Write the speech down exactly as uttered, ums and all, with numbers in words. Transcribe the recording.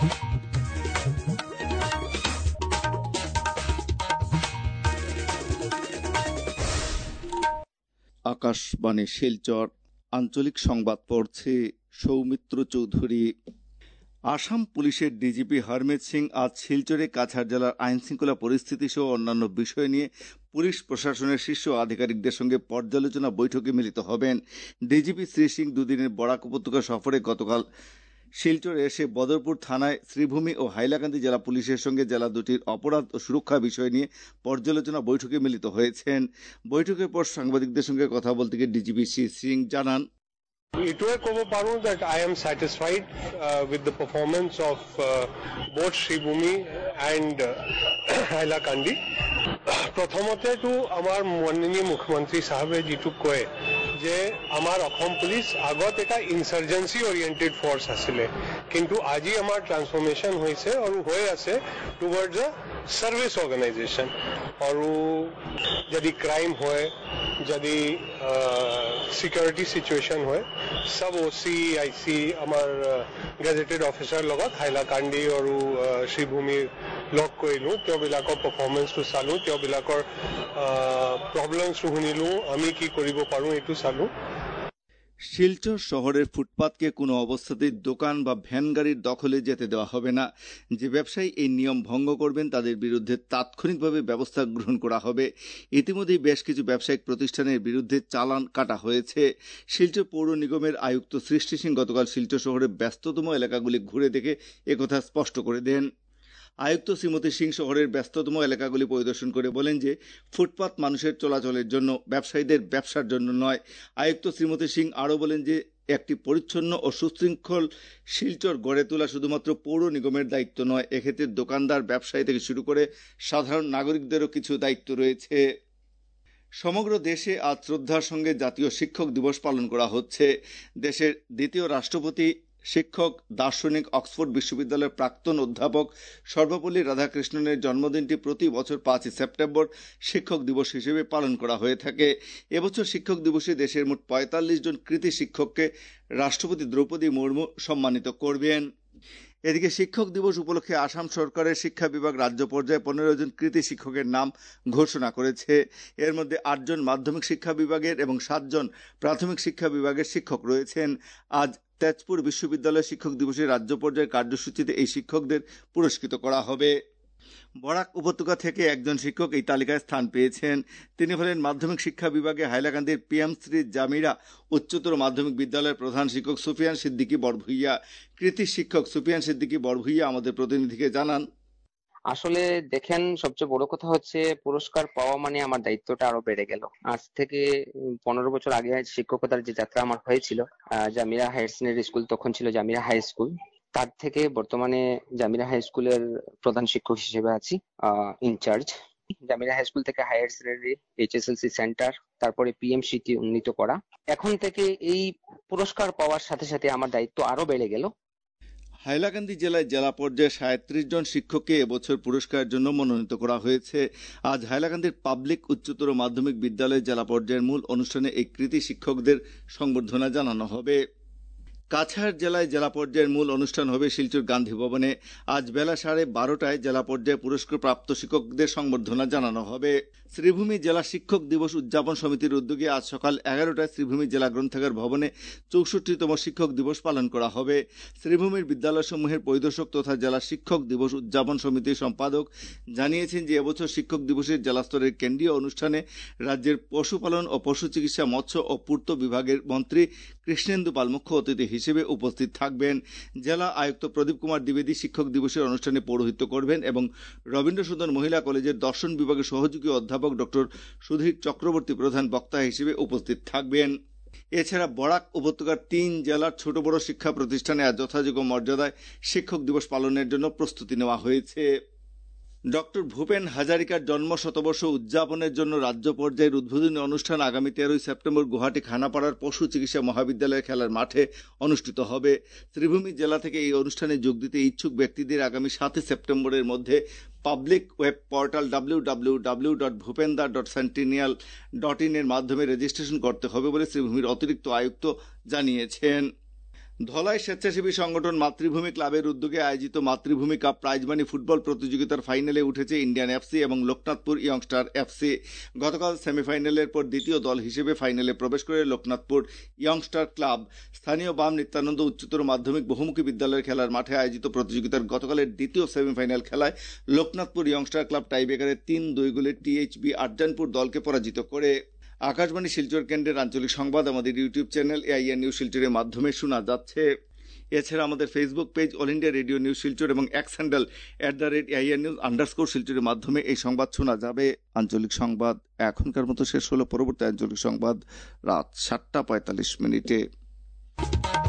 আকাশবাণী শিলচর আঞ্চলিক সংবাদ পড়ছে সৌমিত্র চৌধুরী। আসাম পুলিশের ডিজিপি হরমিত সিং আজ শিলচরে কাছাড় জেলার আইন শৃঙ্খলা পরিস্থিতি সহ অন্যান্য বিষয় নিয়ে পুলিশ প্রশাসনের শীর্ষ আধিকারিকদের সঙ্গে পর্যালোচনা বৈঠকে মিলিত হবেন। ডিজিপি শ্রী সিং দুদিনের বরাক উপত্যকা সফরে গতকাল শিলচরে এসে বদরপুর থানায় শ্রীভূমি ও হাইলাকান্দি জেলা পুলিশের সঙ্গে জেলা দুটির অপরাধ ও সুরক্ষা বিষয় নিয়ে পর্যালোচনা বৈঠকে মিলিত হয়েছেন। বৈঠকের পর সাংবাদিকদের সঙ্গে কথা বলতে গিয়ে ডিজিপি শ্রী সিং জানান, এটুয়ে কব পাৰো that I am satisfied uh, with the performance of uh, both Shribhumi and uh, Hailakandi. প্ৰথমতে তো আমাৰ মাননীয় মুখ্যমন্ত্ৰী সাহেবে যেটো কয় যে আমাৰ অসম পুলিচ আগত এটা ইনসার্জেন্সি ওরিয়েন্টেড ফোর্স আছিলে, কিন্তু আজি আমাৰ ট্রান্সফরমেশন হৈছে আৰু হৈ আছে টুৱাৰ্ডছ আ সার্ভিস অর্গানাইজেশন। আৰু যদি ক্রাইম হয়, যদি সিকিউরিটি সিচুয়েশন হয়, সব ওসি আইসি আমাৰ গেজেটেড অফিচাৰ লগত হাইলাকান্দি আৰু শ্ৰীভূমি লগ কৰিলো, তেওঁবিলাকৰ পাৰফৰ্মেন্সটো চালো, তেওঁবিলাকৰ প্ৰব্লেমছটো শুনিলো, আমি কি কৰিব পাৰো এইটো চালো। শিলচর শহরের ফুটপাতকে কোনো অবস্থাতেই দোকান বা ভ্যান গাড়ির দখলে যেতে দেওয়া হবে না। যে ব্যবসায়ী এই নিয়ম ভঙ্গ করবেন তাদের বিরুদ্ধে তাৎক্ষণিকভাবে ব্যবস্থা গ্রহণ করা হবে। ইতিমধ্যেই বেশ কিছু ব্যবসায়িক প্রতিষ্ঠানের বিরুদ্ধে চালান কাটা হয়েছে। শিলচর পৌর নিগমের আয়ুক্ত সৃষ্টি সিং গতকাল শিলচর শহরের ব্যস্ততম এলাকাগুলি ঘুরে দেখে একথা স্পষ্ট করে দেন। আয়ুক্ত শ্রীমতী সিং শহরের ব্যস্ততম এলাকাগুলি পরিদর্শন করে বলেন যে ফুটপাত মানুষের চলাচলের জন্য, ব্যবসায়ীদের ব্যবসার জন্য নয়। আয়ুক্ত শ্রীমতী সিং আরও বলেন যে একটি পরিচ্ছন্ন ও সুশৃঙ্খল শিলচর গড়ে তোলা শুধুমাত্র পৌর নিগমের দায়িত্ব নয়, এক্ষেত্রে দোকানদার, ব্যবসায়ী থেকে শুরু করে সাধারণ নাগরিকদেরও কিছু দায়িত্ব রয়েছে। সমগ্র দেশে আজ শ্রদ্ধার সঙ্গে জাতীয় শিক্ষক দিবস পালন করা হচ্ছে। দেশের দ্বিতীয় রাষ্ট্রপতি, শিক্ষক, দার্শনিক, অক্সফোর্ড বিশ্ববিদ্যালয়ের প্রাক্তন অধ্যাপক সর্বপল্লী রাধাকৃষ্ণনের জন্মদিনটি প্রতি বছর পাঁচই সেপ্টেম্বর শিক্ষক দিবস হিসেবে পালন করা হয়ে থাকে। এবছর শিক্ষক দিবসে দেশের মোট পঁয়তাল্লিশ জন কৃতি শিক্ষককে রাষ্ট্রপতি দ্রৌপদী মুর্মু সম্মানিত করবেন। এদিকে শিক্ষক দিবস উপলক্ষে আসাম সরকারের শিক্ষা বিভাগ রাজ্য পর্যায়ে পনেরো জন কৃতি শিক্ষকের নাম ঘোষণা করেছে। এর মধ্যে আটজন মাধ্যমিক শিক্ষা বিভাগের এবং সাতজন প্রাথমিক শিক্ষা বিভাগের শিক্ষক রয়েছেন। আজ তেজপুর বিশ্ববিদ্যালয় শিক্ষক দিবসের রাজ্য পর্যায়ের কার্যসূচিতে এই শিক্ষকদের পুরস্কৃত করা হবে। বরাক উপত্যকা থেকে একজন শিক্ষক এই তালিকায় স্থান পেয়েছেন। তিনি হলেন মাধ্যমিক শিক্ষা বিভাগে হাইলাকান্দির পিএম শ্রী জামিরা উচ্চতর মাধ্যমিক বিদ্যালয়ের প্রধান শিক্ষক সুফিয়ান সিদ্দিকী বড়ভূইয়া। কৃতি শিক্ষক সুফিয়ান সিদ্দিকী বড়ভূইয়া আমাদের প্রতিনিধিকে জানান, আসলে দেখেন, সবচেয়ে বড় কথা হচ্ছে পুরস্কার পাওয়া মানে আমার দায়িত্বটা আরো বেড়ে গেল। আজ থেকে পনেরো বছর আগে শিক্ষকতার যে যাত্রা আমার হয়েছিল, জামিরা হায়ার সেকেন্ডারি স্কুল তখন ছিল জামিরা হাই স্কুল, তার থেকে বর্তমানে জামিরা হাই স্কুলের প্রধান শিক্ষক হিসেবে আছি, ইনচার্জ। জামিরা হাই স্কুল থেকে হায়ার সেকেন্ডারি, এইচএসএলসি সেন্টার, তারপরে পিএমসিটি উন্নীত করা। এখন থেকে এই পুরস্কার পাওয়ার সাথে সাথে আমার দায়িত্ব আরো বেড়ে গেল। হাইলাকান্দি জেলায় জেলা পর্যায়ে সাঁত্রিশ জন শিক্ষককে এবছর পুরস্কারের জন্য মনোনীত করা হয়েছে। আজ হাইলাকান্দির পাবলিক উচ্চতর মাধ্যমিক বিদ্যালয়ের জেলা পর্যায়ের মূল অনুষ্ঠানে এই কৃতি শিক্ষকদের সংবর্ধনা জানানো হবে। কাছাড় জেলায় জেলা পর্যায়ের মূল অনুষ্ঠান হবে শিলচর গান্ধী ভবনে। আজ বেলা সাড়ে বারোটায় জেলা পর্যায়ে পুরস্কার প্রাপ্ত শিক্ষকদের সংবর্ধনা জানানো হবে। শ্রীভূমি জেলা শিক্ষক দিবস উদযাপন সমিতির উদ্যোগে আজ সকাল এগারোটায় শ্রীভূমি জেলা গ্রন্থাগার ভবনে চৌষট্টিতম শিক্ষক দিবস পালন করা হবে। শ্রীভূমির বিদ্যালয়সমূহের পরিদর্শক তথা জেলা শিক্ষক দিবস উদযাপন সমিতির সম্পাদক জানিয়েছেন যে এবছর শিক্ষক দিবসের জেলা স্তরের কেন্দ্রীয় অনুষ্ঠানে রাজ্যের পশুপালন ও পশু চিকিৎসা, মৎস্য ও পূর্ত বিভাগের মন্ত্রী কৃষ্ণেন্দু পাল মুখ্য অতিথি হিসেবে উপস্থিত থাকবেন। জেলা আয়ুক্ত প্রদীপ কুমার দ্বিবেদী শিক্ষক দিবসের অনুষ্ঠানে পৌরোহিত্য করবেন এবং রবীন্দ্রসদন মহিলা কলেজের দর্শন বিভাগের সহযোগী অধ্যাপক ডক্টর সুধীর চক্রবর্তী প্রধান বক্তা হিসেবে উপস্থিত থাকবেন। এছাড়া বরাক উপত্যকার তিন জেলার ছোট বড় শিক্ষা প্রতিষ্ঠানে আজ যথাযোগ্য মর্যাদায় শিক্ষক দিবস পালনের জন্য প্রস্তুতি নেওয়া হয়েছে। ডক্টর ভূপেন হাজারিকার জন্ম শতবর্ষ উদযাপনের জন্য রাজ্য পর্যায়ের উদ্বোধনী অনুষ্ঠান আগামী তেরোই সেপ্টেম্বর গুয়াহাটি খানাপাড়ার পশু চিকিৎসা মহাবিদ্যালয়ের খেলার মাঠে অনুষ্ঠিত হবে। শ্রীভূমি জেলা থেকে এই অনুষ্ঠানে যোগ দিতে ইচ্ছুক ব্যক্তিদের আগামী সাতই সেপ্টেম্বরের মধ্যে public web portal W W W dot Bhupenda dot centennial dot in এর মাধ্যমে রেজিস্ট্রেশন করতে হবে বলে শ্রীভূমির অতিরিক্ত আয়ুক্ত জানিয়েছেন। ধলাই স্বেচ্ছাসেবী সংগঠন মাতৃভূমি ক্লাবের উদ্যোগে আয়োজিত মাতৃভূমি কাপ প্রাইজমানি ফুটবল প্রতিযোগিতার ফাইনালে উঠেছে ইন্ডিয়ান এফসি এবং লোকনাথপুর ইয়ংস্টার এফসি। গতকাল সেমিফাইনালের পর দ্বিতীয় দল হিসেবে ফাইনালে প্রবেশ করে লোকনাথপুর ইয়ংস্টার ক্লাব। স্থানীয় বাম নিত্যানন্দ উচ্চতর মাধ্যমিক বহুমুখী বিদ্যালয়ের খেলার মাঠে আয়োজিত প্রতিযোগিতার গতকালের দ্বিতীয় সেমিফাইনাল খেলায় লোকনাথপুর ইয়ংস্টার ক্লাব টাইব্রেকারে তিন দুই গোলে টিএইচবি আটজানপুর দলকে পরাজিত করে। আকাশবাণী শিলচর কেন্দ্রের আঞ্চলিক সংবাদ আমাদের ইউটিউব চ্যানেল এআইআর নিউজ শিলচরের মাধ্যমে শোনা যাচ্ছে। এছাড়া আমাদের Facebook page all India radio news Silchar এবং X handle at the rate AIR news underscore শিলচরের মাধ্যমে এই সংবাদ শোনা যাবে। আঞ্চলিক সংবাদ এখনকার মতো শেষ হলো। পরবর্তী আঞ্চলিক সংবাদ রাত সাতটা পঁয়তাল্লিশ মিনিটে।